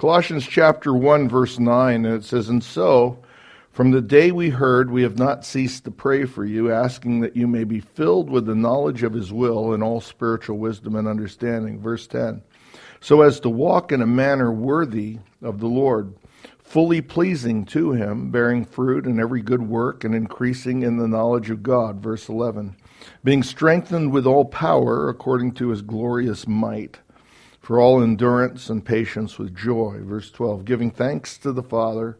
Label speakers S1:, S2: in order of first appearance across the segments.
S1: Colossians chapter 1, verse 9, and it says, "And so, from the day we heard, we have not ceased to pray for you, asking that you may be filled with the knowledge of his will and all spiritual wisdom and understanding." Verse 10, "So as to walk in a manner worthy of the Lord, fully pleasing to him, bearing fruit in every good work and increasing in the knowledge of God." Verse 11, "Being strengthened with all power according to his glorious might, for all endurance and patience with joy." Verse 12, "Giving thanks to the Father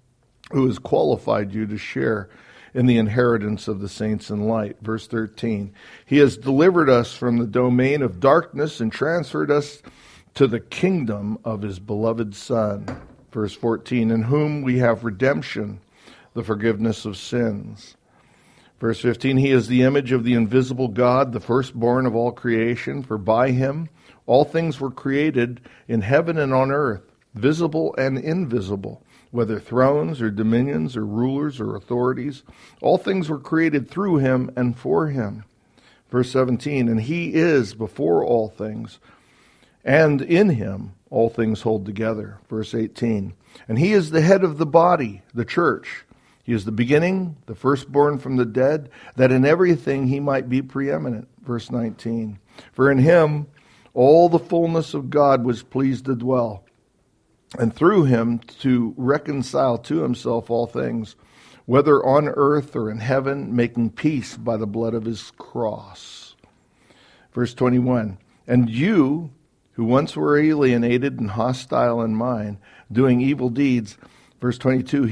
S1: who has qualified you to share in the inheritance of the saints in light." Verse 13, "He has delivered us from the domain of darkness and transferred us to the kingdom of his beloved Son." Verse 14, "In whom we have redemption, the forgiveness of sins." Verse 15, "He is the image of the invisible God, the firstborn of all creation, for by him all things were created in heaven and on earth, visible and invisible, whether thrones or dominions or rulers or authorities. All things were created through him and for him." Verse 17, "And he is before all things, and in him all things hold together." Verse 18, "And he is the head of the body, the church. He is the beginning, the firstborn from the dead, that in everything he might be preeminent." Verse 19, "For in him all the fullness of God was pleased to dwell, and through him to reconcile to himself all things, whether on earth or in heaven, making peace by the blood of his cross." Verse 21, "And you, who once were alienated and hostile in mind, doing evil deeds," verse 22,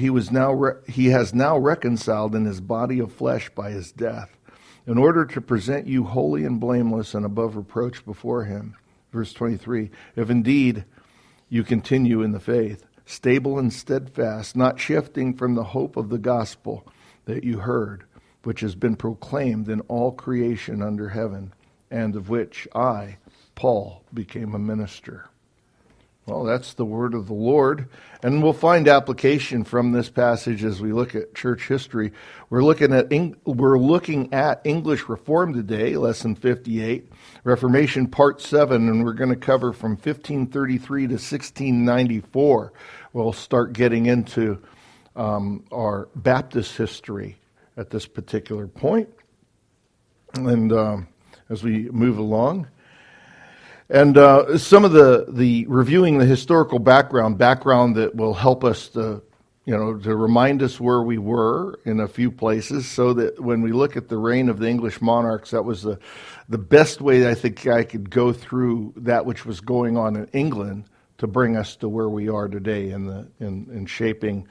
S1: he has now reconciled in his body of flesh by his death, in order to present you holy and blameless and above reproach before him. Verse 23, "If indeed you continue in the faith, stable and steadfast, not shifting from the hope of the gospel that you heard, which has been proclaimed in all creation under heaven, and of which I, Paul, became a minister." Well, that's the word of the Lord, and we'll find application from this passage as we look at church history. We're looking at English Reform today, lesson 58, Reformation part 7, and we're going to cover from 1533 to 1694. We'll start getting into our Baptist history at this particular point, and as we move along. And some of the reviewing the historical background that will help us to remind us where we were in a few places, so that when we look at the reign of the English monarchs, that was the best way I think I could go through that which was going on in England to bring us to where we are today in shaping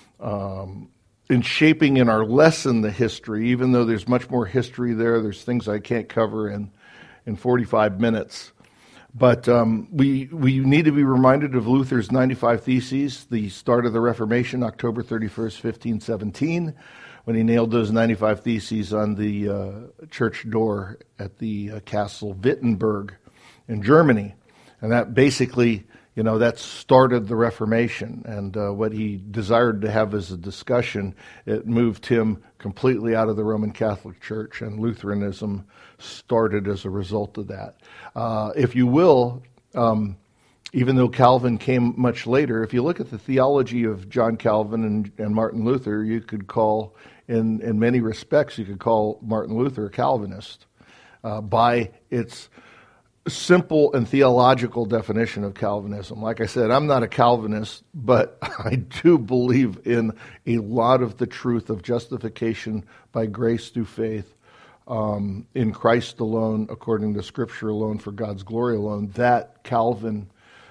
S1: in our lesson the history. Even though there's much more history there's things I can't cover in 45 minutes. But we need to be reminded of Luther's 95 Theses, the start of the Reformation, October 31st, 1517, when he nailed those 95 Theses on the church door at the Castle Wittenberg in Germany. And that basically, that started the Reformation. And what he desired to have as a discussion, it moved him completely out of the Roman Catholic Church, and Lutheranism started as a result of that. If you will, even though Calvin came much later, if you look at the theology of John Calvin and Martin Luther, you could call, in many respects, you could call Martin Luther a Calvinist by its simple and theological definition of Calvinism. Like I said, I'm not a Calvinist, but I do believe in a lot of the truth of justification by grace through faith, in Christ alone, according to Scripture alone, for God's glory alone. That Calvin,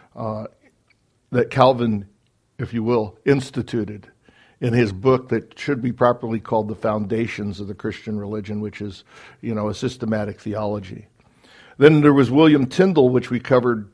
S1: if you will, instituted in his book that should be properly called The Foundations of the Christian Religion, which is, a systematic theology. Then there was William Tyndale, which we covered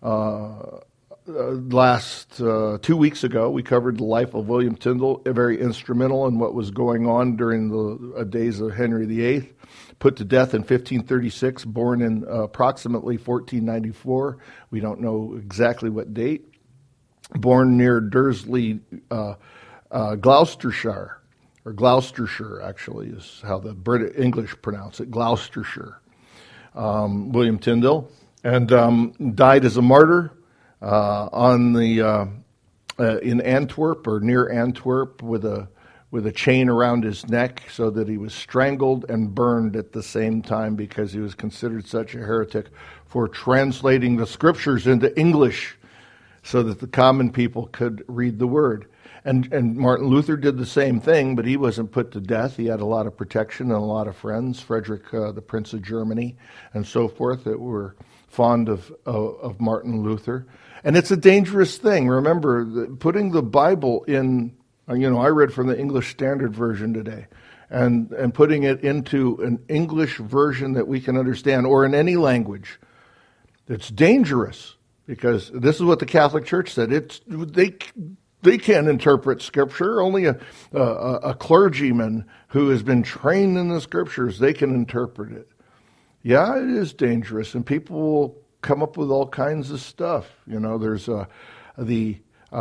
S1: last 2 weeks ago. We covered the life of William Tyndale, very instrumental in what was going on during the days of Henry VIII, put to death in 1536, born in approximately 1494. We don't know exactly what date. Born near Dursley, Gloucestershire, or Gloucestershire actually is how the British English pronounce it, Gloucestershire. William Tyndale, and died as a martyr in Antwerp or near Antwerp with a chain around his neck so that he was strangled and burned at the same time because he was considered such a heretic for translating the scriptures into English so that the common people could read the word. And Martin Luther did the same thing, but he wasn't put to death. He had a lot of protection and a lot of friends, Frederick, the Prince of Germany, and so forth, that were fond of Martin Luther. And it's a dangerous thing. Remember, putting the Bible in, I read from the English Standard Version today, and putting it into an English version that we can understand, or in any language, it's dangerous, because this is what the Catholic Church said. They can't interpret Scripture. Only a clergyman who has been trained in the Scriptures, they can interpret it. Yeah, it is dangerous, and people will come up with all kinds of stuff. There's there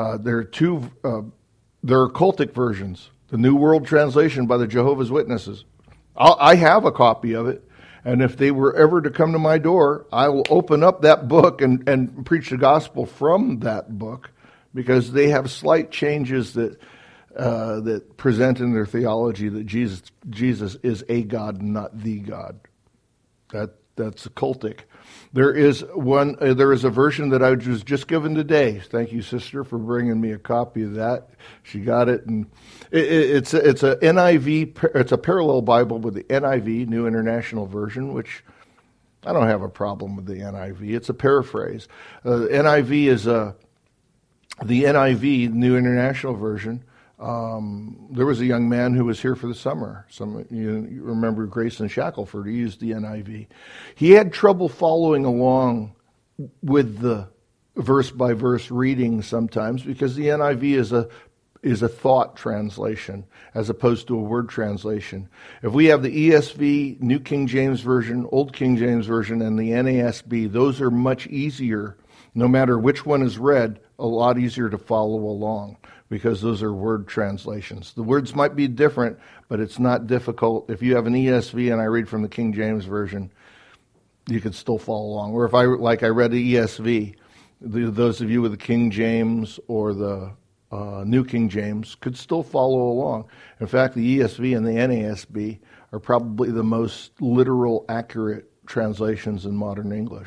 S1: are cultic versions. The New World Translation by the Jehovah's Witnesses. I have a copy of it, and if they were ever to come to my door, I will open up that book and preach the gospel from that book, because they have slight changes that present in their theology that Jesus is a God, not the God. That's cultic. There is a version that I was just given today. Thank you, sister, for bringing me a copy of that. She got it, and it's a NIV. It's a parallel Bible with the NIV, New International Version, which I don't have a problem with the NIV. It's a paraphrase. NIV is the NIV, New International Version. There was a young man who was here for the summer. You remember Grayson Shackelford. He used the NIV. He had trouble following along with the verse-by-verse reading sometimes, because the NIV is a thought translation as opposed to a word translation. If we have the ESV, New King James Version, Old King James Version, and the NASB, those are much easier, no matter which one is read, a lot easier to follow along, because those are word translations. The words might be different, but it's not difficult. If you have an ESV and I read from the King James Version, you could still follow along. Or if I read the ESV, those of you with the King James or the New King James could still follow along. In fact, the ESV and the NASB are probably the most literal, accurate translations in modern English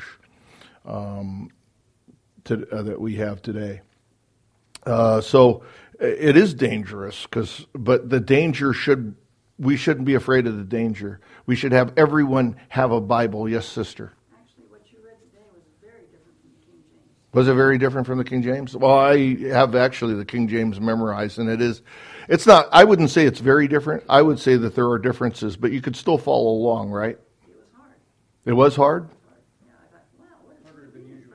S1: that we have today. So it is dangerous, but the danger we shouldn't be afraid of the danger. We should have everyone have a Bible. Yes, sister.
S2: Actually, what you read today was very different from the King James.
S1: Was it very different from the King James? Well, I have actually the King James memorized, and it's not, I wouldn't say it's very different. I would say that there are differences, but you could still follow along, right?
S2: It was hard.
S1: It was hard?
S2: Yeah, I thought, wow, what is harder than usual?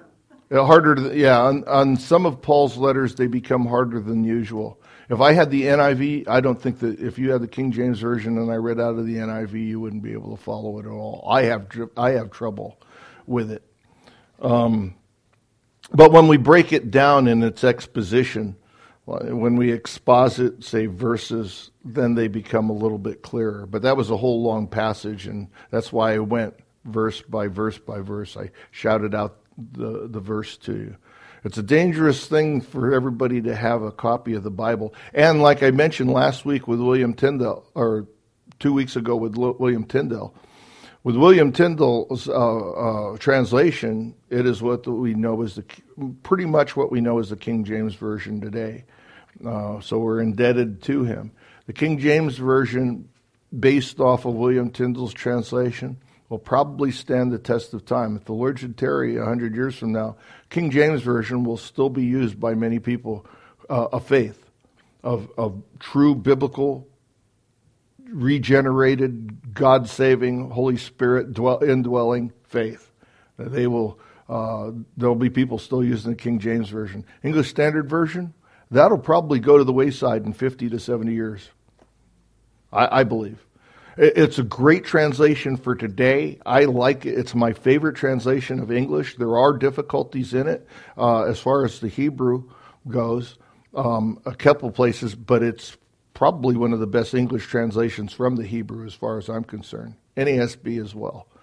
S1: On some of Paul's letters, they become harder than usual. If I had the NIV, I don't think that if you had the King James Version and I read out of the NIV, you wouldn't be able to follow it at all. I have trouble with it. But when we break it down in its exposition, when we exposit, say, verses, then they become a little bit clearer. But that was a whole long passage, and that's why I went verse by verse by verse. I shouted out the verse to you. It's a dangerous thing for everybody to have a copy of the Bible. And like I mentioned last week with William Tyndale, or 2 weeks ago with William Tyndale, with William Tyndale's translation, it is what we know as pretty much what we know as the King James Version today. So we're indebted to him. The King James Version, based off of William Tyndale's translation, will probably stand the test of time. If the Lord should tarry 100 years from now, King James Version will still be used by many people of faith, of true biblical, regenerated, God-saving, Holy Spirit indwelling faith. There'll be people still using the King James Version. English Standard Version, that'll probably go to the wayside in 50 to 70 years, I believe. It's a great translation for today. I like it. It's my favorite translation of English. There are difficulties in it as far as the Hebrew goes, a couple places, but it's probably one of the best English translations from the Hebrew as far as I'm concerned. NASB as well.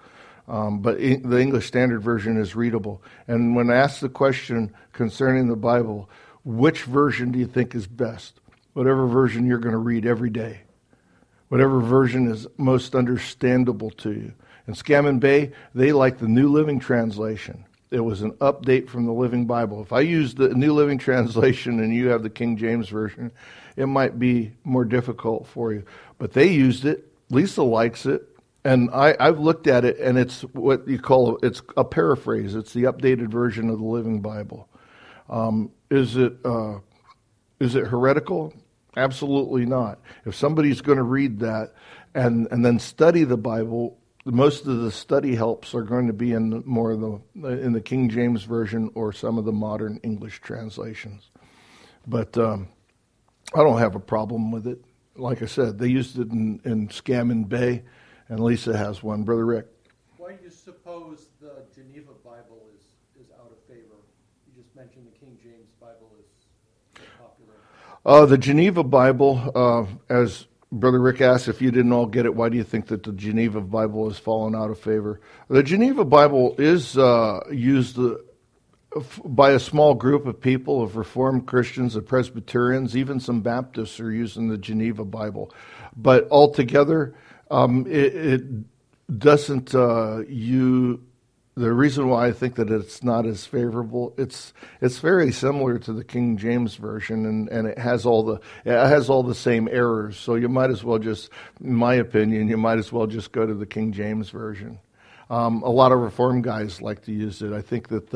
S1: But the English Standard Version is readable. And when asked the question concerning the Bible, which version do you think is best? Whatever version you're going to read every day. Whatever version is most understandable to you. In Scammon Bay, they like the New Living Translation. It was an update from the Living Bible. If I use the New Living Translation and you have the King James Version, it might be more difficult for you. But they used it. Lisa likes it. And I've looked at it, and it's what you call, it's a paraphrase. It's the updated version of the Living Bible. Is it heretical? Absolutely not. If somebody's going to read that and then study the Bible, most of the study helps are going to be in the King James Version or some of the modern English translations. But I don't have a problem with it. Like I said, they used it in Scammon Bay, and Lisa has one. Brother Rick.
S3: Why do you suppose the Geneva Bible is out of favor? You just mentioned the King James Bible is so popular.
S1: The Geneva Bible, as Brother Rick asked, if you didn't all get it, why do you think that the Geneva Bible has fallen out of favor? The Geneva Bible is used by a small group of people, of Reformed Christians, of Presbyterians, even some Baptists are using the Geneva Bible. But altogether, it doesn't, the reason why I think that it's not as favorable, it's very similar to the King James Version, and it has all the same errors. So you might as well just, in my opinion, just go to the King James Version. A lot of Reformed guys like to use it. I think that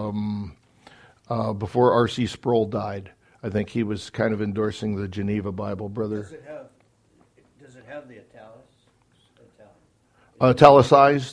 S1: before R.C. Sproul died, I think he was kind of endorsing the Geneva Bible, brother.
S4: Does it have the
S1: italicized?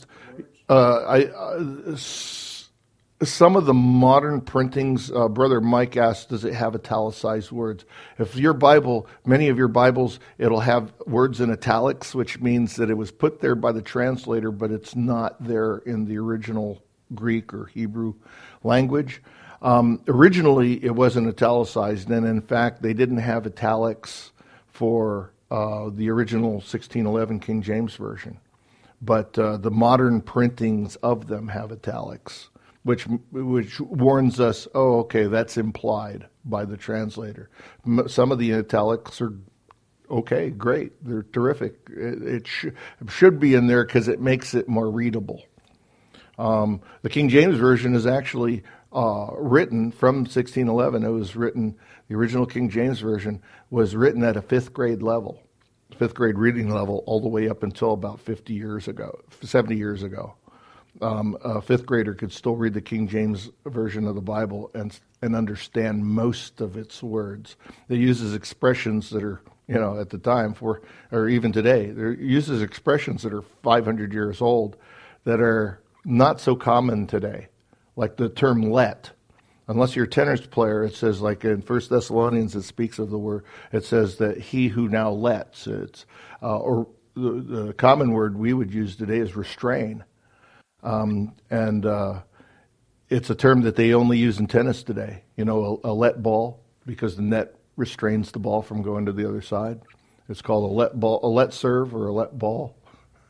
S1: Some of the modern printings, Brother Mike asked, does it have italicized words? If your Bible, many of your Bibles, it'll have words in italics, which means that it was put there by the translator, but it's not there in the original Greek or Hebrew language. Originally, it wasn't italicized, and in fact, they didn't have italics for the original 1611 King James Version. But the modern printings of them have italics, which warns us, oh, okay, that's implied by the translator. Some of the italics are okay, great, they're terrific. It should be in there because it makes it more readable. The King James Version is actually written from 1611. It was written, the original King James Version was written at a 5th grade level. 5th grade reading level all the way up until about 70 years ago. A 5th grader could still read the King James Version of the Bible and understand most of its words. It uses expressions that are, at the time or even today, it uses expressions that are 500 years old that are not so common today, like the term let. Unless you're a tennis player, it says, like in 1 Thessalonians, it speaks of the word, it says that he who now lets, or the common word we would use today is restrain. And it's a term that they only use in tennis today. A let ball, because the net restrains the ball from going to the other side. It's called a let serve or a let ball.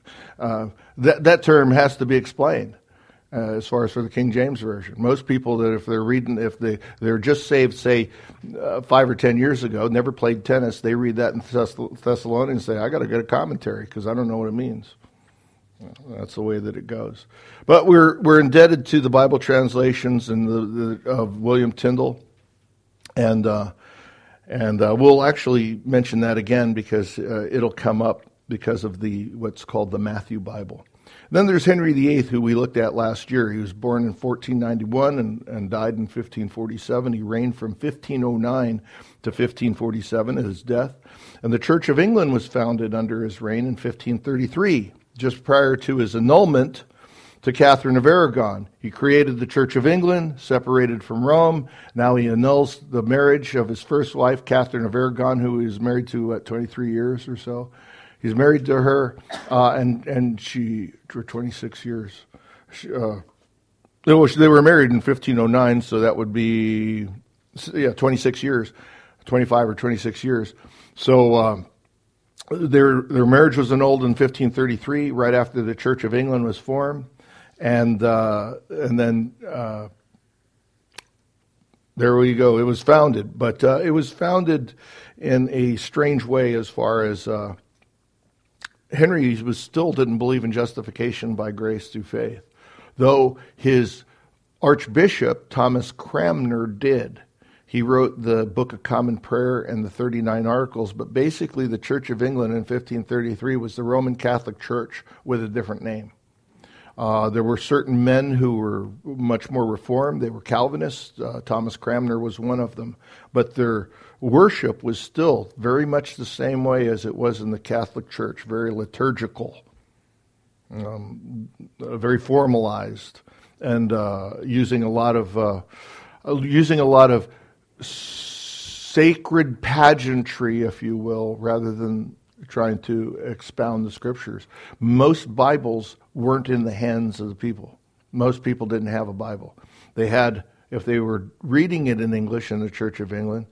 S1: That term has to be explained. As far as for the King James Version. Most people that if they're just saved, say, 5 or 10 years ago, never played tennis, they read that in Thessalonians and say, I got to get a commentary because I don't know what it means. That's the way that it goes. But we're indebted to the Bible translations and of William Tyndale, and we'll actually mention that again because it'll come up because of what's called the Matthew Bible. Then there's Henry VIII, who we looked at last year. He was born in 1491 and died in 1547. He reigned from 1509 to 1547 at his death. And the Church of England was founded under his reign in 1533, just prior to his annulment to Catherine of Aragon. He created the Church of England, separated from Rome. Now he annuls the marriage of his first wife, Catherine of Aragon, who he was married to, 23 years or so. He's married to her, and she, for 26 years. They were married in 1509, so that would be, 26 years, 25 or 26 years. So their marriage was annulled in 1533, right after the Church of England was formed. And then there we go. It was founded, but it was founded in a strange way as far as Henry still didn't believe in justification by grace through faith, though his Archbishop Thomas Cranmer did. He wrote the Book of Common Prayer and the 39 Articles, but basically the Church of England in 1533 was the Roman Catholic Church with a different name. There were certain men who were much more reformed. They were Calvinists. Thomas Cranmer was one of them. But their worship was still very much the same way as it was in the Catholic Church, very liturgical, very formalized, and using a lot of sacred pageantry, if you will, rather than trying to expound the scriptures. Most Bibles weren't in the hands of the people. Most people didn't have a Bible. They had, if they were reading it in English in the Church of England,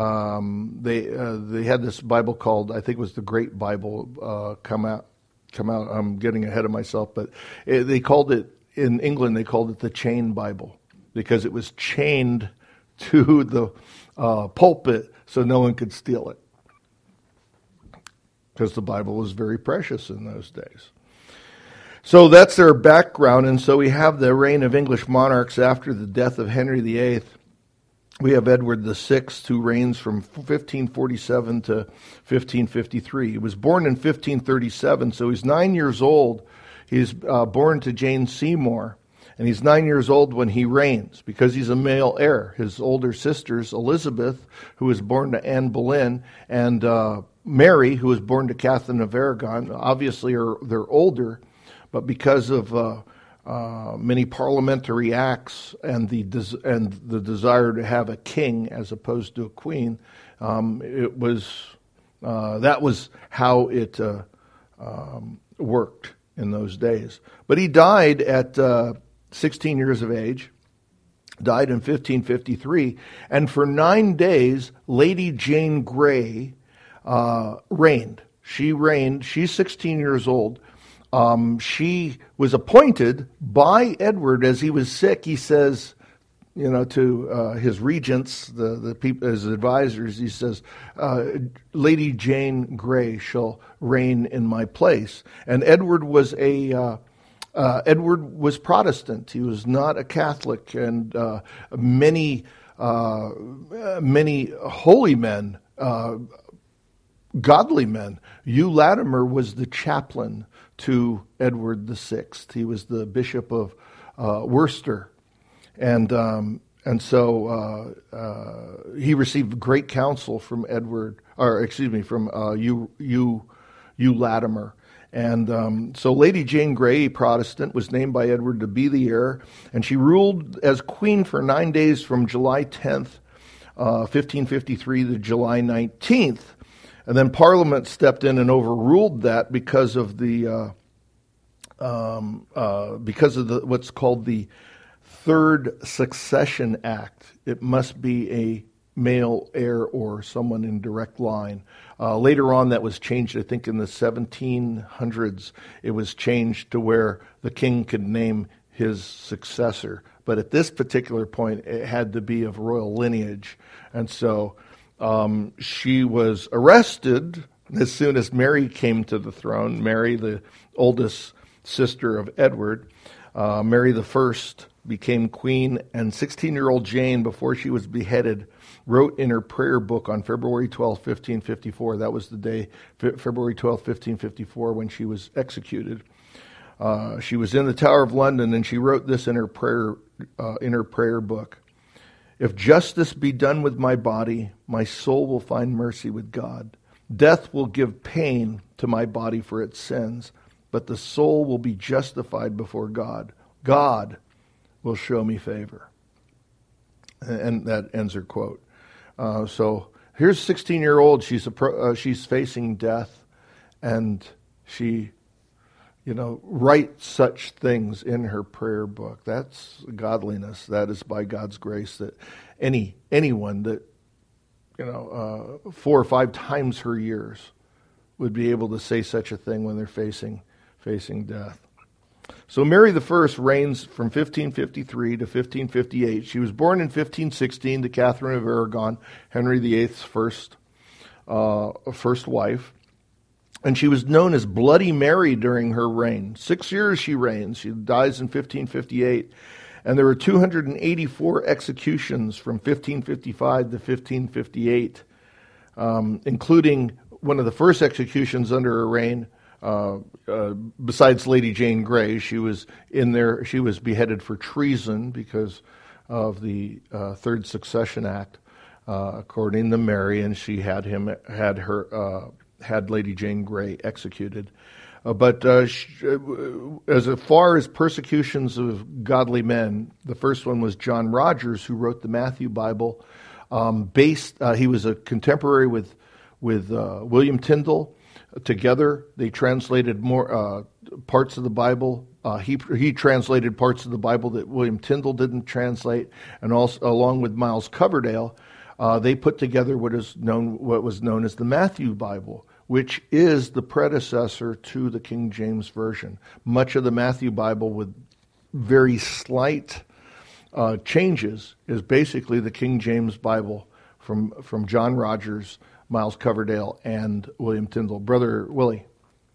S1: they had this Bible called, I think it was the Great Bible, come out. I'm getting ahead of myself, but they called it, in England, they called it the Chain Bible because it was chained to the pulpit so no one could steal it, because the Bible was very precious in those days. So that's their background, and so we have the reign of English monarchs after the death of Henry VIII. We have Edward VI, who reigns from 1547 to 1553. He was born in 1537, so he's 9 years old. He's born to Jane Seymour, and he's 9 years old when he reigns because he's a male heir. His older sisters, Elizabeth, who was born to Anne Boleyn, and Mary, who was born to Catherine of Aragon, obviously they're older, but because of many parliamentary acts and the desire to have a king as opposed to a queen, that was how it worked in those days. But he died at 16 years of age, died in 1553, and for 9 days, Lady Jane Grey reigned. She reigned. She's 16 years old. She was appointed by Edward as he was sick. He says, to his regents, the people, his advisors, he says, Lady Jane Grey shall reign in my place. And Edward was Protestant. He was not a Catholic, and many holy men, godly men. Hugh Latimer was the chaplain to Edward VI. He was the Bishop of Worcester, and so he received great counsel from Hugh Latimer. And so Lady Jane Grey, Protestant, was named by Edward to be the heir, and she ruled as queen for 9 days from July 10th, 1553 to July 19th. And then Parliament stepped in and overruled that because of what's called the Third Succession Act. It must be a male heir or someone in direct line. Later on, that was changed. I think in the 1700s, it was changed to where the king could name his successor. But at this particular point, it had to be of royal lineage, and so. She was arrested as soon as Mary came to the throne. Mary, the oldest sister of Edward, Mary I became queen, and 16-year-old Jane, before she was beheaded, wrote in her prayer book on February 12, 1554. That was the day, February 12, 1554, when she was executed. She was in the Tower of London, and she wrote this in her prayer book. If justice be done with my body, my soul will find mercy with God. Death will give pain to my body for its sins, but the soul will be justified before God. God will show me favor. And that ends her quote. So here's a 16-year-old. She's facing death, and she write such things in her prayer book. That's godliness. That is by God's grace that anyone that 4 or 5 times her years would be able to say such a thing when they're facing death. So Mary I reigns from 1553 to 1558. She was born in 1516 to Catherine of Aragon, Henry VIII's first wife. And she was known as Bloody Mary during her reign. 6 years she reigns. She dies in 1558. And there were 284 executions from 1555 to 1558, including one of the first executions under her reign. Besides Lady Jane Grey, she was in there. She was beheaded for treason because of the Third Succession Act, according to Mary, and she had Lady Jane Grey executed. But as far as persecutions of godly men, the first one was John Rogers, who wrote the Matthew Bible. He was a contemporary with William Tyndale. Together, they translated more parts of the Bible. He translated parts of the Bible that William Tyndale didn't translate, and also along with Miles Coverdale, they put together what was known as the Matthew Bible, which is the predecessor to the King James Version. Much of the Matthew Bible, with very slight changes, is basically the King James Bible from John Rogers, Miles Coverdale, and William Tyndale. Brother Willie.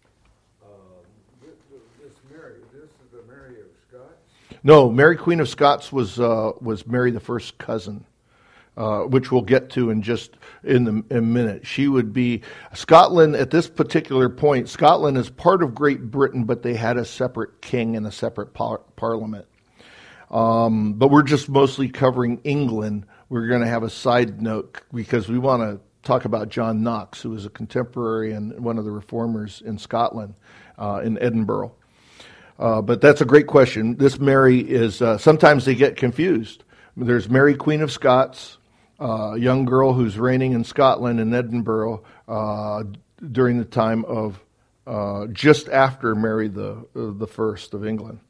S5: This is the Mary of Scots?
S1: No, Mary Queen of Scots was Mary the First's cousin. Which we'll get to in a minute. She would be Scotland at this particular point. Scotland is part of Great Britain, but they had a separate king and a separate parliament. But we're just mostly covering England. We're going to have a side note because we want to talk about John Knox, who was a contemporary and one of the reformers in Scotland, in Edinburgh. But that's a great question. This Mary is, sometimes they get confused. There's Mary Queen of Scots, a young girl who's reigning in Scotland and Edinburgh during the time of just after Mary the First of England.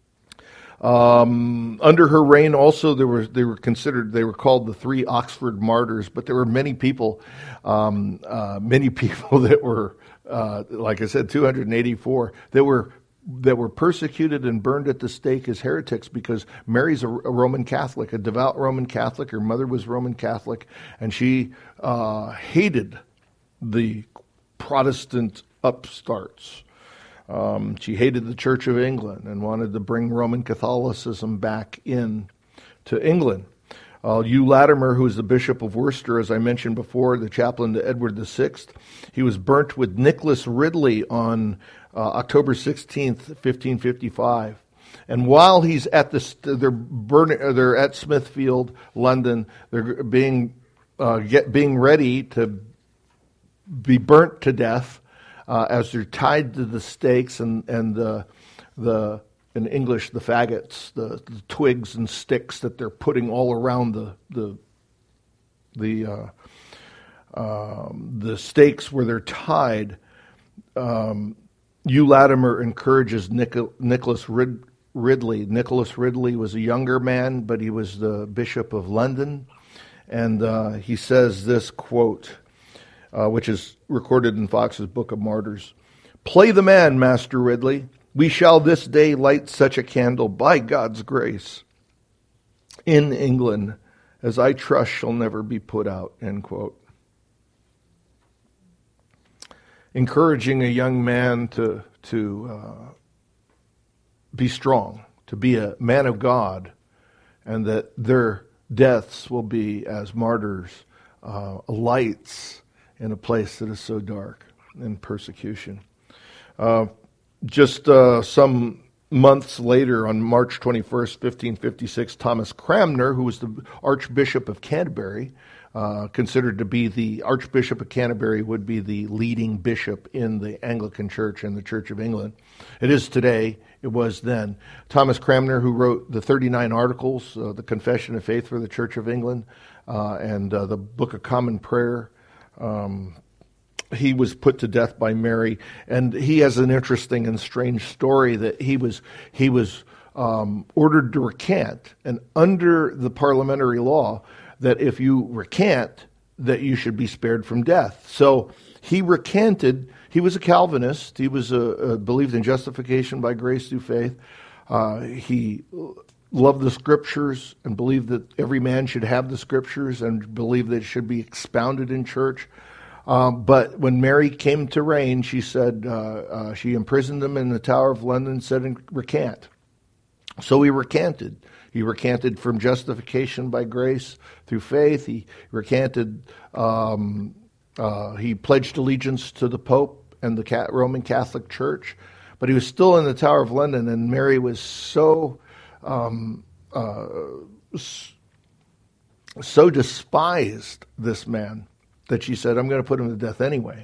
S1: Under her reign, also they were called the Three Oxford Martyrs, but there were many people that were like I said, 284 that were persecuted and burned at the stake as heretics because Mary's a Roman Catholic, a devout Roman Catholic. Her mother was Roman Catholic, and she hated the Protestant upstarts. She hated the Church of England and wanted to bring Roman Catholicism back in to England. Hugh Latimer, who was the Bishop of Worcester, as I mentioned before, the chaplain to Edward VI, he was burnt with Nicholas Ridley on October 16th, 1555. And while he's at they're at Smithfield, London. They're being ready to be burnt to death as they're tied to the stakes and the in English the faggots, the twigs and sticks that they're putting all around the stakes where they're tied. Hugh Latimer encourages Nicholas Ridley. Nicholas Ridley was a younger man, but he was the Bishop of London. And he says this quote, which is recorded in Fox's Book of Martyrs. "Play the man, Master Ridley. We shall this day light such a candle, by God's grace, in England, as I trust shall never be put out," end quote. Encouraging a young man to be strong, to be a man of God, and that their deaths will be as martyrs, lights in a place that is so dark in persecution. Just some months later, on March 21st, 1556, Thomas Cranmer, who was the Archbishop of Canterbury, considered to be the Archbishop of Canterbury, would be the leading bishop in the Anglican Church and the Church of England. It is today. It was then. Thomas Cranmer, who wrote the 39 Articles, the Confession of Faith for the Church of England, and the Book of Common Prayer. He was put to death by Mary, and he has an interesting and strange story that he was ordered to recant, and under the parliamentary law, that if you recant, that you should be spared from death. So he recanted. He was a Calvinist. He was believed in justification by grace through faith. He loved the Scriptures and believed that every man should have the Scriptures and believed that it should be expounded in church. But when Mary came to reign, she said, she imprisoned him in the Tower of London and said, recant. So he recanted. He recanted from justification by grace through faith. He recanted, he pledged allegiance to the Pope and the Roman Catholic Church. But he was still in the Tower of London, and Mary was so despised this man that she said, I'm going to put him to death anyway.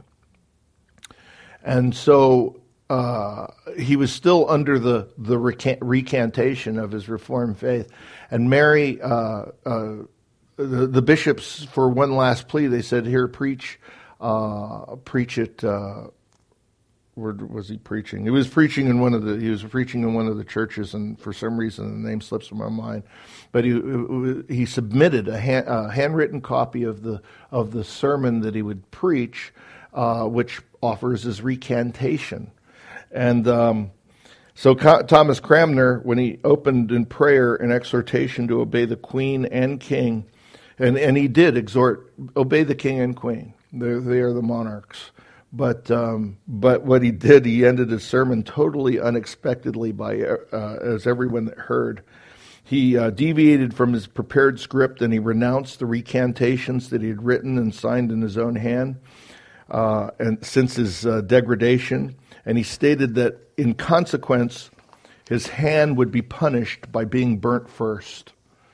S1: And so he was still under the recantation of his Reformed faith. And Mary, the bishops, for one last plea, they said, here, preach it. Where was he preaching? He was preaching in one of the churches, and for some reason the name slips from my mind. But he submitted a handwritten copy of the sermon that he would preach, which offers his recantation. And so Thomas Cranmer, when he opened in prayer an exhortation to obey the Queen and King, and he did exhort, obey the King and Queen. They are the monarchs. But what he did, he ended his sermon totally unexpectedly by, as everyone that heard. He deviated from his prepared script, and he renounced the recantations that he had written and signed in his own hand, and since his degradation. And he stated that in consequence, his hand would be punished by being burnt first.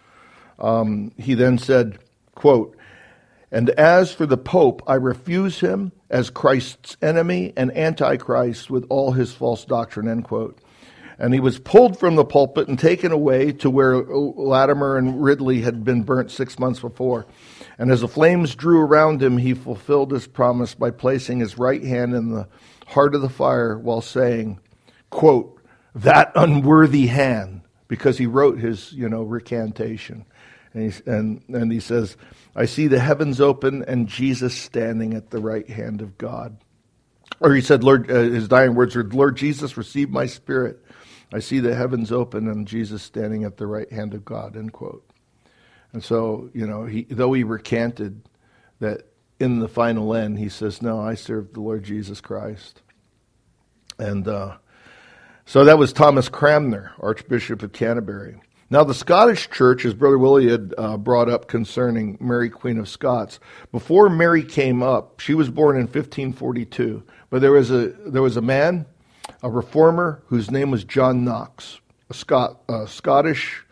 S1: He then said, quote, and as for the Pope, I refuse him as Christ's enemy and antichrist with all his false doctrine, end quote. And he was pulled from the pulpit and taken away to where Latimer and Ridley had been burnt 6 months before. And as the flames drew around him, he fulfilled his promise by placing his right hand in the heart of the fire while saying, quote, that unworthy hand, because he wrote his, recantation. And he says, I see the heavens open and Jesus standing at the right hand of God. Or he said, Lord, his dying words were, Lord Jesus, receive my spirit. I see the heavens open and Jesus standing at the right hand of God, end quote. And so, though he recanted, that in the final end, he says, no, I serve the Lord Jesus Christ. And so that was Thomas Cranmer, Archbishop of Canterbury. Now, the Scottish Church, as Brother Willie had brought up concerning Mary, Queen of Scots, before Mary came up, she was born in 1542. But there was a man, a reformer, whose name was John Knox, of Scottish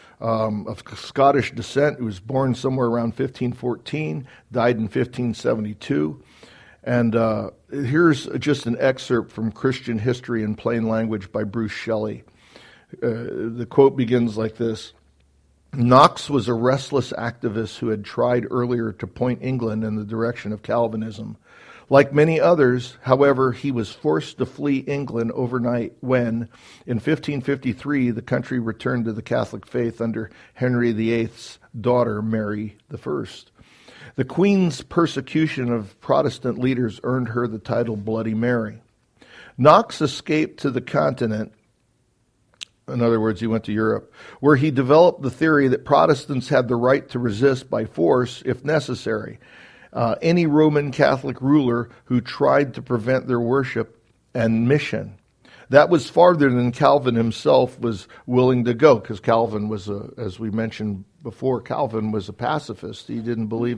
S1: descent, who was born somewhere around 1514, died in 1572. And here's just an excerpt from Christian History in Plain Language by Bruce Shelley. The quote begins like this. Knox was a restless activist who had tried earlier to point England in the direction of Calvinism. Like many others, however, he was forced to flee England overnight when, in 1553, the country returned to the Catholic faith under Henry VIII's daughter, Mary I. The Queen's persecution of Protestant leaders earned her the title Bloody Mary. Knox escaped to the continent. In other words, he went to Europe, where he developed the theory that Protestants had the right to resist by force if necessary any Roman Catholic ruler who tried to prevent their worship and mission. That was farther than Calvin himself was willing to go, because Calvin was, as we mentioned before, Calvin was a pacifist. He didn't believe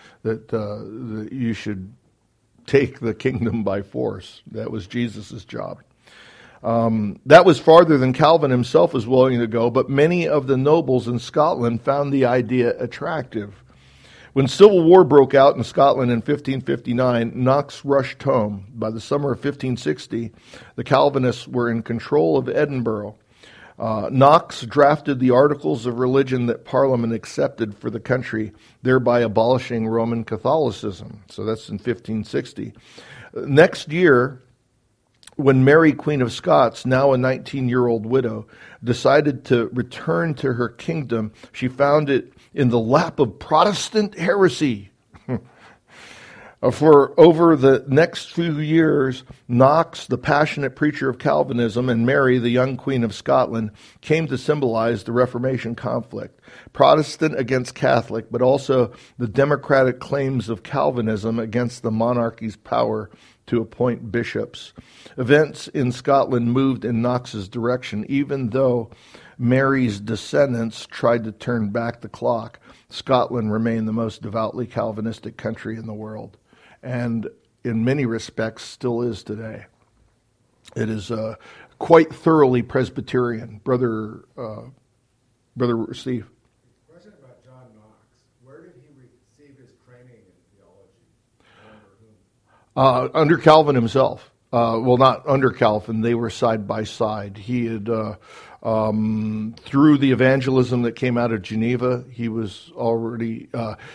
S1: that you should take the kingdom by force. That was Jesus' job. That was farther than Calvin himself was willing to go, but many of the nobles in Scotland found the idea attractive. When civil war broke out in Scotland in 1559, Knox rushed home. By the summer of 1560, the Calvinists were in control of Edinburgh. Knox drafted the articles of religion that Parliament accepted for the country, thereby abolishing Roman Catholicism. So that's in 1560. Next year, when Mary, Queen of Scots, now a 19-year-old widow, decided to return to her kingdom, she found it in the lap of Protestant heresy. For over the next few years, Knox, the passionate preacher of Calvinism, and Mary, the young Queen of Scotland, came to symbolize the Reformation conflict, Protestant against Catholic, but also the democratic claims of Calvinism against the monarchy's power to appoint bishops. Events in Scotland moved in Knox's direction, even though Mary's descendants tried to turn back the clock. Scotland remained the most devoutly Calvinistic country in the world, and in many respects still is today. It is quite thoroughly Presbyterian. Brother Steve.
S5: Question about John Knox. Where did he receive his training in theology?
S1: Under Calvin himself. Well, not under Calvin. They were side by side. He had, through the evangelism that came out of Geneva, he was already,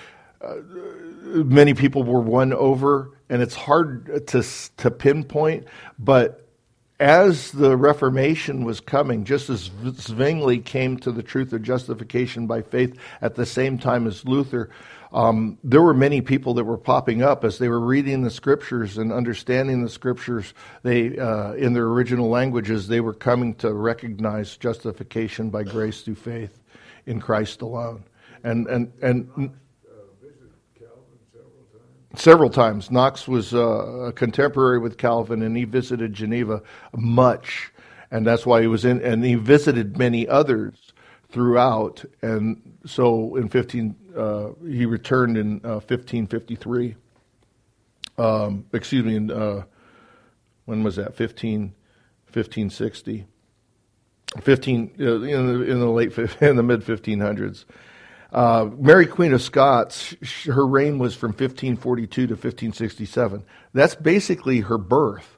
S1: many people were won over, and it's hard to pinpoint, but as the Reformation was coming, just as Zwingli came to the truth of justification by faith at the same time as Luther, there were many people that were popping up as they were reading the Scriptures and understanding the Scriptures. They, in their original languages, they were coming to recognize justification by grace through faith in Christ alone. And
S5: Visited Calvin several times.
S1: several times. Knox was a contemporary with Calvin, and he visited Geneva much, and that's why he was in. And he visited many others throughout, and so in he returned in 1553. Excuse me, when was that? 1560. 15 in the mid 1500s. Mary Queen of Scots, her reign was from 1542 to 1567. That's basically her birth.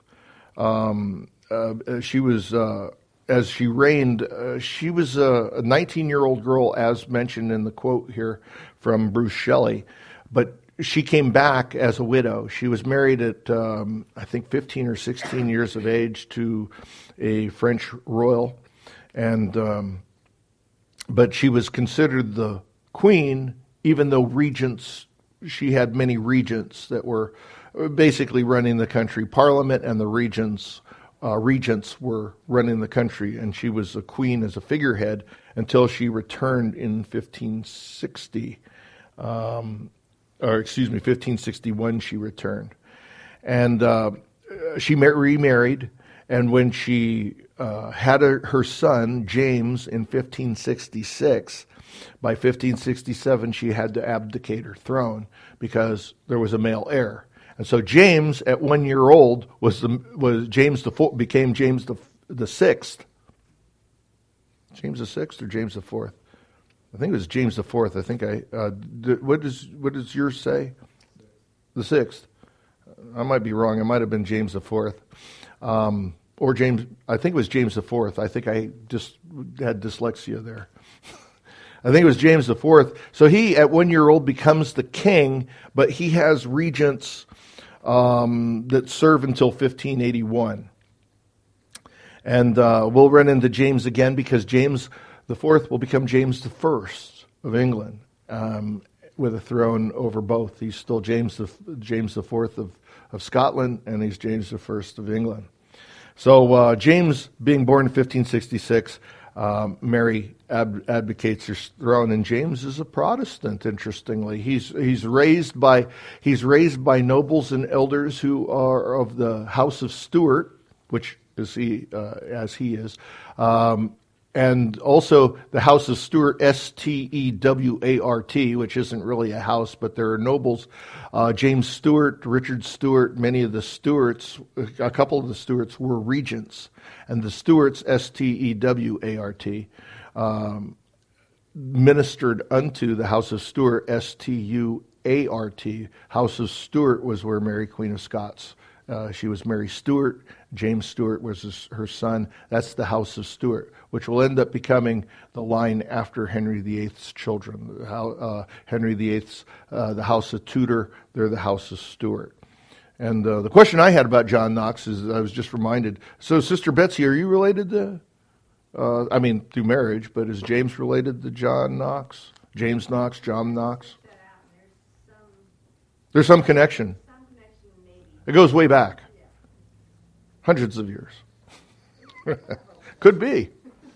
S1: She was, as she reigned, she was a 19-year-old girl, as mentioned in the quote here from Bruce Shelley, but she came back as a widow. She was married at, I think, 15 or 16 years of age to a French royal, and but she was considered the queen, even though regents, she had many regents that were basically running the country. Parliament and the regents were running the country, and she was a queen as a figurehead until she returned in 1560. 1561 she returned. And she remarried, and when she had her son, James, in 1566, by 1567 she had to abdicate her throne because there was a male heir. And so James, at 1 year old, became James the sixth. James the sixth or James the fourth? I think it was James the fourth. I think what does yours say? The sixth. I might be wrong. It might have been James the fourth, or James. I think it was James the fourth. I think I just had dyslexia there. I think it was James the fourth. So he, at 1 year old, becomes the king, but he has regents that serve until 1581. And we'll run into James again because James the fourth will become James the first of England, with a throne over both. He's still James the fourth of Scotland, and he's James the first of England. So James, being born in 1566, Mary abdicates her throne, and James is a Protestant. Interestingly, he's raised by nobles and elders who are of the House of Stuart, which is he is, and also the House of Stuart, Stewart, which isn't really a house, but there are nobles. James Stuart, Richard Stuart, many of the Stuarts, a couple of the Stuarts were regents. And the Stuarts, Stewart, ministered unto the House of Stuart, Stuart. House of Stuart was where Mary Queen of Scots. She was Mary Stuart. James Stuart was her son. That's the House of Stuart, which will end up becoming the line after Henry VIII's children. Henry VIII's, the House of Tudor, they're the House of Stuart. And the question I had about John Knox is, I was just reminded, so Sister Betsy, are you related to, through marriage, but is James related to John Knox? James Knox, John Knox?
S2: There's
S1: There's some connection.
S2: some
S1: It goes way back. Hundreds of years. Could be.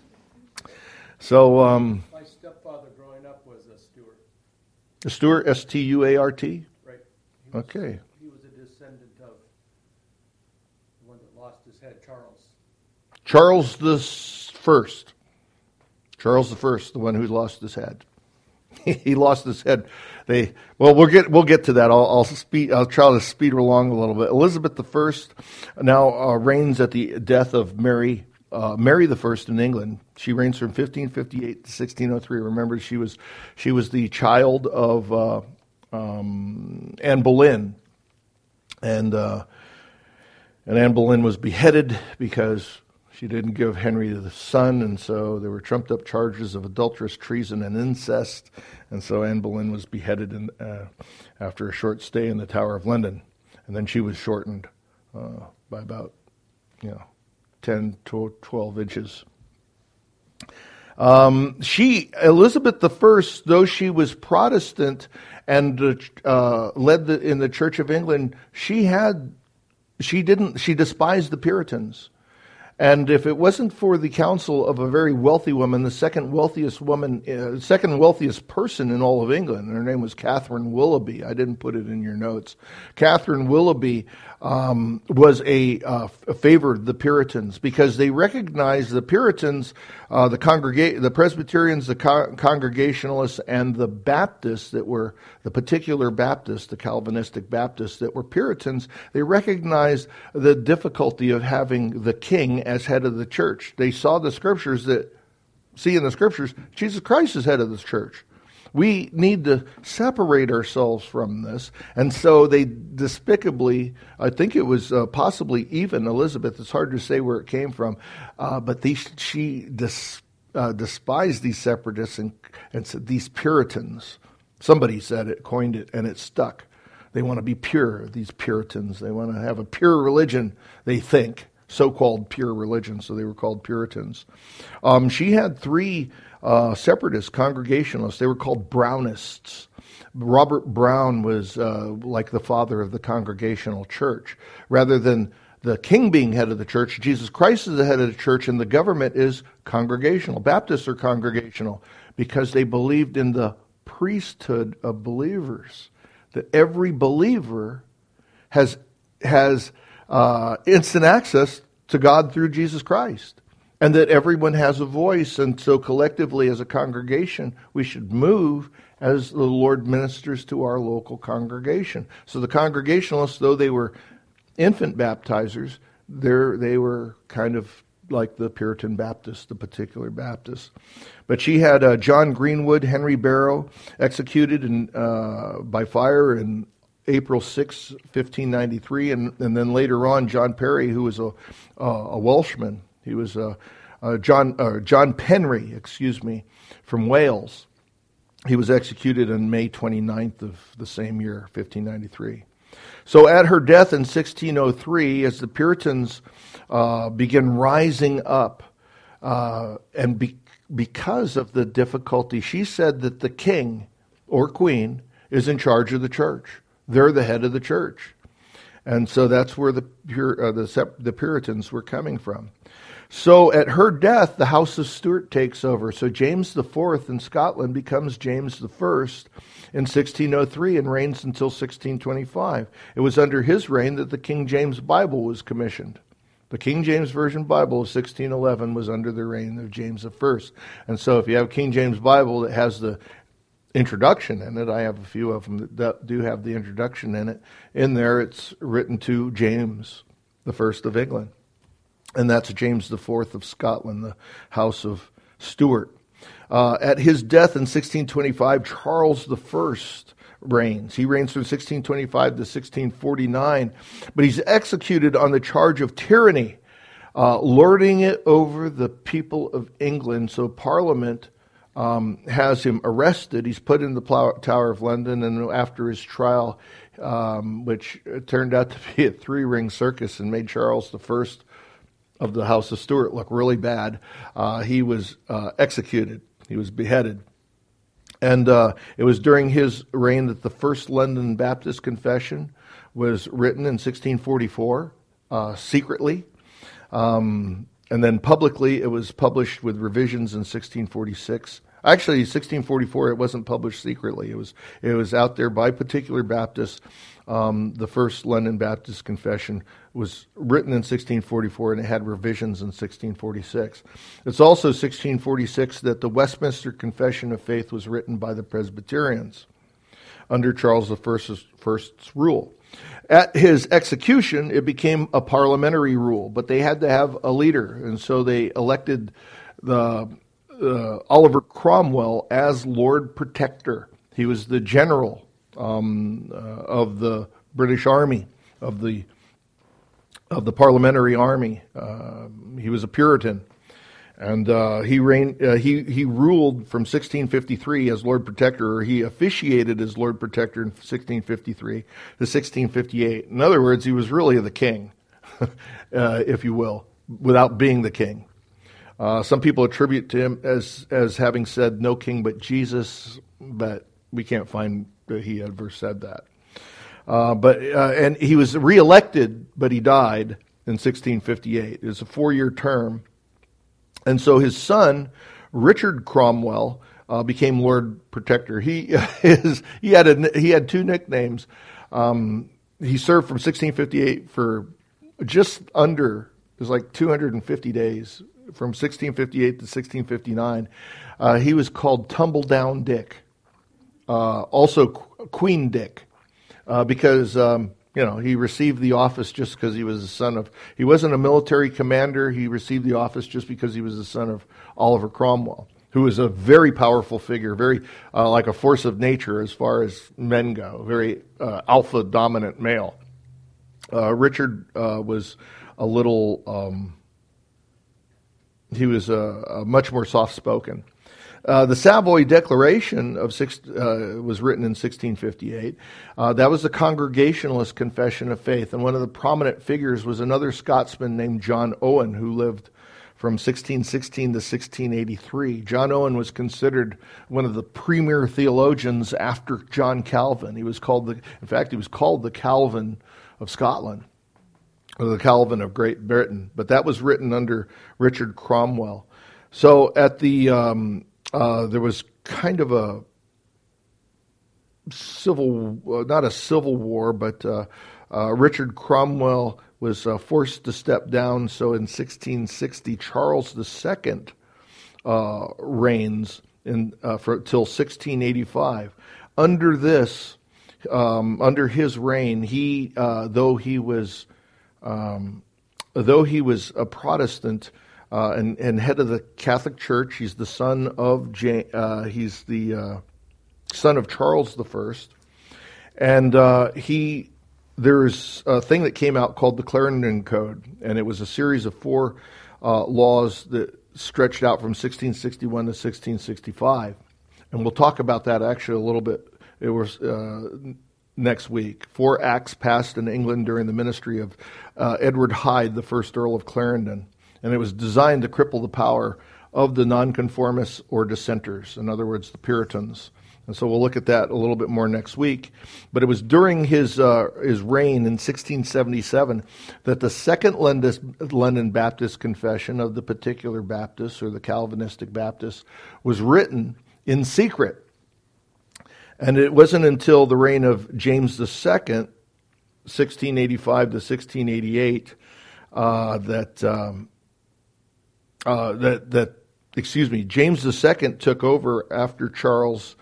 S1: So,
S3: My stepfather growing up was a Stuart.
S1: Stuart, Stuart.
S3: Right. He was,
S1: Okay.
S3: He was a descendant of the one that lost his head, Charles.
S1: Charles the First. Charles the First, the one who lost his head. He lost his head. We'll get to that. I'll try to speed along a little bit. Elizabeth I now reigns at the death of Mary the First in England. She reigns from 1558 to 1603. Remember, she was the child of Anne Boleyn, and Anne Boleyn was beheaded because she didn't give Henry the son, and so there were trumped up charges of adulterous treason and incest, and so Anne Boleyn was beheaded after a short stay in the Tower of London, and then she was shortened by about 10 to 12 inches. Elizabeth I, though she was Protestant and led in the Church of England, she despised the Puritans. And if it wasn't for the counsel of a very wealthy woman, the second wealthiest person in all of England, and her name was Catherine Willoughby. I didn't put it in your notes. Catherine Willoughby favored the Puritans because they recognized the Puritans, the Presbyterians, the Congregationalists, and the Baptists that were the particular Baptists, the Calvinistic Baptists that were Puritans. They recognized the difficulty of having the king as head of the church. They saw in the scriptures, Jesus Christ is head of the church. We need to separate ourselves from this. And so they despicably, I think it was possibly even Elizabeth, it's hard to say where it came from, but she despised these separatists and said, these Puritans. Somebody said it, coined it, and it stuck. They want to be pure, these Puritans. They want to have a pure religion, they think. So-called pure religion, so they were called Puritans. She had three separatist Congregationalists. They were called Brownists. Robert Brown was like the father of the Congregational Church. Rather than the king being head of the church, Jesus Christ is the head of the church, and the government is congregational. Baptists are congregational because they believed in the priesthood of believers, that every believer has instant access to God through Jesus Christ, and that everyone has a voice. And so collectively as a congregation, we should move as the Lord ministers to our local congregation. So the Congregationalists, though they were infant baptizers, they were kind of like the Puritan Baptists, the particular Baptists. But she had John Greenwood, Henry Barrow, executed by fire in April 6, 1593, and then later on, John Perry, who was a Welshman. He was John Penry, from Wales. He was executed on May 29th of the same year, 1593. So at her death in 1603, as the Puritans began rising up, because of the difficulty, she said that the king or queen is in charge of the church. They're the head of the church. And so that's where the Puritans were coming from. So at her death, the House of Stuart takes over. So James IV in Scotland becomes James I in 1603 and reigns until 1625. It was under his reign that the King James Bible was commissioned. The King James Version Bible of 1611 was under the reign of James I. And so if you have a King James Bible that has the introduction in it, I have a few of them that do have the introduction in it. In there, it's written to James I of England. And that's James IV of Scotland, the House of Stuart. At his death in 1625, Charles I reigns. He reigns from 1625 to 1649, but he's executed on the charge of tyranny, lording it over the people of England. So Parliament has him arrested. He's put in the Tower of London, and after his trial, which turned out to be a three-ring circus and made Charles I of the House of Stuart look really bad, he was executed. He was beheaded. And it was during his reign that the first London Baptist Confession was written in 1644, secretly. And then publicly, it was published with revisions in 1646. Actually, 1644, it wasn't published secretly. It was out there by particular Baptists. The first London Baptist Confession was written in 1644, and it had revisions in 1646. It's also 1646 that the Westminster Confession of Faith was written by the Presbyterians under Charles I's rule. At his execution, it became a parliamentary rule, but they had to have a leader, and so they elected Oliver Cromwell as Lord Protector. He was the general of the British Army, of the Parliamentary Army. He was a Puritan, and he ruled from 1653 as Lord Protector, or he officiated as Lord Protector in 1653 to 1658. In other words, he was really the king, if you will, without being the king. Some people attribute to him as having said "No king but Jesus," but we can't find that he ever said that. And he was reelected, but he died in 1658. It was a 4-year term, and so his son Richard Cromwell became Lord Protector. He had two nicknames. He served from 1658 for just under, it was like 250 days, from 1658 to 1659. He was called Tumbledown Dick, also Queen Dick, because he received the office just because he was the son of. He wasn't a military commander. He received the office just because he was the son of Oliver Cromwell, who was a very powerful figure, very like a force of nature as far as men go, very alpha dominant male. Richard was a little. He was much more soft-spoken. The Savoy Declaration was written in 1658. That was the Congregationalist Confession of Faith, and one of the prominent figures was another Scotsman named John Owen, who lived from 1616 to 1683. John Owen was considered one of the premier theologians after John Calvin. He was called the Calvin of Scotland, or the Calvin of Great Britain, but that was written under Richard Cromwell. So at the there was kind of a not a civil war, but Richard Cromwell was forced to step down. So in 1660, Charles II reigns till 1685. Under his reign, though he was a Protestant and head of the Catholic Church, he's the son of son of Charles I, and there's a thing that came out called the Clarendon Code, and it was a series of 4 laws that stretched out from 1661 to 1665, and we'll talk about that actually a little bit. It was next week. 4 acts passed in England during the ministry of Edward Hyde, the first Earl of Clarendon, and it was designed to cripple the power of the nonconformists or dissenters, in other words, the Puritans. And so we'll look at that a little bit more next week. But it was during his reign in 1677 that the Second London Baptist Confession of the particular Baptists, or the Calvinistic Baptists, was written in secret. And it wasn't until the reign of James II, 1685 to 1688, James II took over after Charles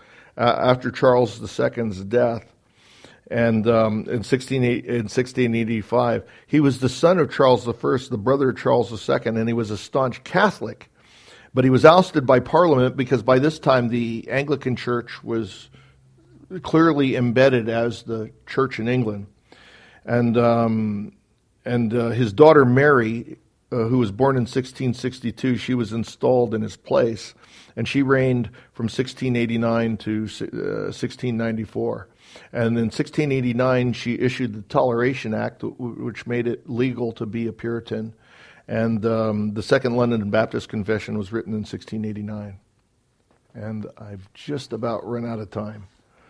S1: II's death, and in 1685, he was the son of Charles I, the brother of Charles II, and he was a staunch Catholic. But he was ousted by Parliament because by this time the Anglican Church was clearly embedded as the church in England, and his daughter Mary, who was born in 1662, she was installed in his place, and she reigned from 1689 to 1694. And in 1689, she issued the Toleration Act, which made it legal to be a Puritan. And the Second London Baptist Confession was written in 1689. and I've just about run out of time.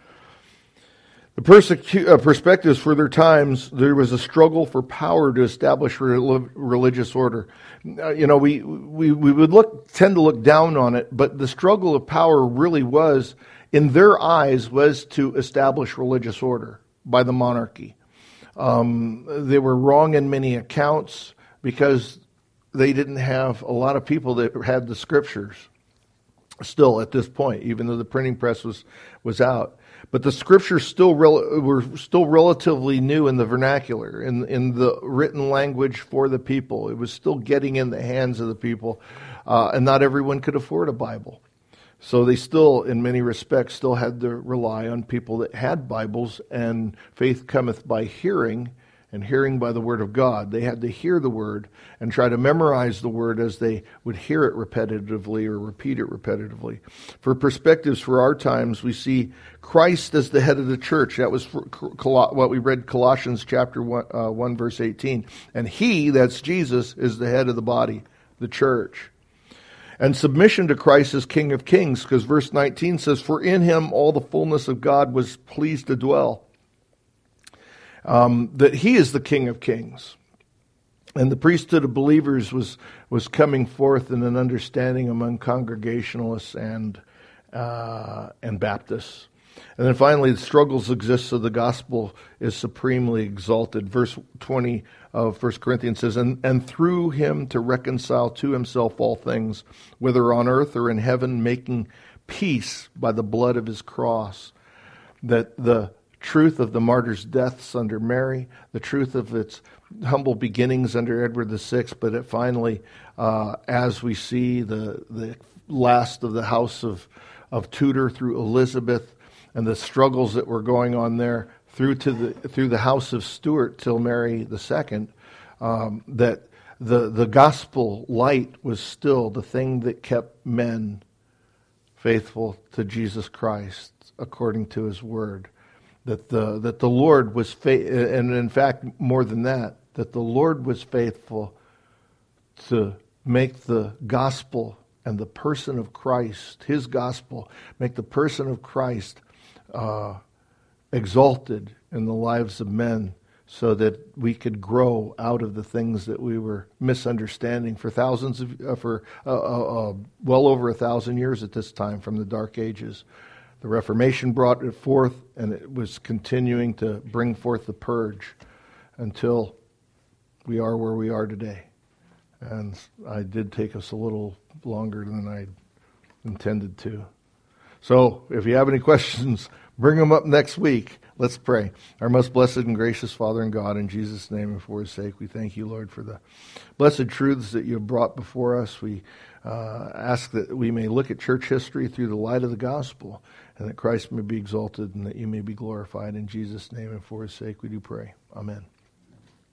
S1: The perspectives for their times, there was a struggle for power to establish religious order. We would tend to look down on it, but the struggle of power really was, in their eyes, was to establish religious order by the monarchy. They were wrong in many accounts because they didn't have a lot of people that had the scriptures still at this point, even though the printing press was out. But the scriptures were still relatively new in the vernacular, in the written language for the people. It was still getting in the hands of the people, and not everyone could afford a Bible. So they still, in many respects, still had to rely on people that had Bibles, and faith cometh by hearing, and hearing by the word of God. They had to hear the word and try to memorize the word as they would hear it repetitively or repeat it repetitively. For perspectives for our times, we see Christ as the head of the church. That was what we read, Colossians chapter 1 verse 18. And he, that's Jesus, is the head of the body, the church. And submission to Christ as King of Kings, because verse 19 says, for in him all the fullness of God was pleased to dwell. That he is the King of Kings. And the priesthood of believers was coming forth in an understanding among Congregationalists and Baptists. And then finally, the struggles exist so the gospel is supremely exalted. Verse 20 of 1 Corinthians says, and through him to reconcile to himself all things, whether on earth or in heaven, making peace by the blood of his cross. That the truth of the martyr's deaths under Mary, the truth of its humble beginnings under Edward VI, but it finally, as we see the last of the house of Tudor through Elizabeth, and the struggles that were going on there through the house of Stuart till Mary II, that the gospel light was still the thing that kept men faithful to Jesus Christ according to his word. That the Lord was and in fact more than that the Lord was faithful to make the gospel and the person of Christ, his gospel, make the person of Christ exalted in the lives of men, so that we could grow out of the things that we were misunderstanding for well over 1,000 years at this time, from the Dark Ages. The Reformation brought it forth, and it was continuing to bring forth the purge until we are where we are today. And I did take us a little longer than I intended to. So if you have any questions, bring them up next week. Let's pray. Our most blessed and gracious Father and God, in Jesus' name and for his sake, we thank you, Lord, for the blessed truths that you have brought before us. We ask that we may look at church history through the light of the gospel, and that Christ may be exalted and that you may be glorified. In Jesus' name and for his sake we do pray. Amen.